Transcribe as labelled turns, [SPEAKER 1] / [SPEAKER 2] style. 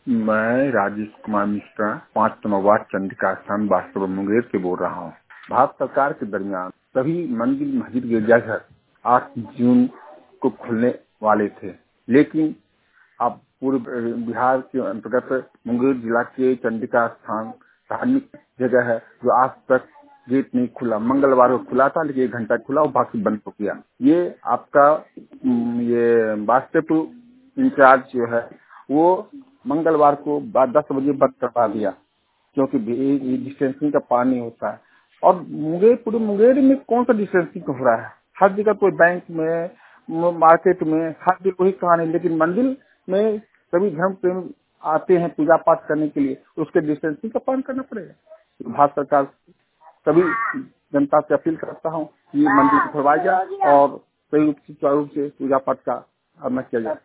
[SPEAKER 1] मैं Rajesh Kumar Mishra 5 number ward Chandrika स्थान वास्तव मुंगेर से बोल रहा हूँ। भारत सरकार के दरमियान सभी मंदिर मस्जिद गिरजाघर 8 जून को खुलने वाले थे, लेकिन अब पूरे बिहार के अंतर्गत मुंगेर जिला के चंद्रिका स्थान धार्मिक जगह है जो आज तक गेट नहीं खुला। मंगलवार को खुला था, लेकिन 1 घंटा खुला और बाकी बंद हो गया। ये आपका ये वास्तव इंचार्ज जो है वो मंगलवार को 10 बजे बंद करवा दिया, क्योंकि डिस्टेंसिंग का पानी होता है। और पूरे मुंगेर में कौन सा डिस्टेंसिंग हो रहा है? हर जगह कोई बैंक में, मार्केट में, हर जगह वही कहानी। लेकिन मंदिर में सभी धर्म प्रेम आते हैं पूजा पाठ करने के लिए, उसके डिस्टेंसिंग का पालन करना पड़ेगा। भारत सरकार सभी जनता से अपील करता हूँ कि मंदिर को खुलवाया जाए और सही सुचारू रूप से पूजा पाठ का किया जाए।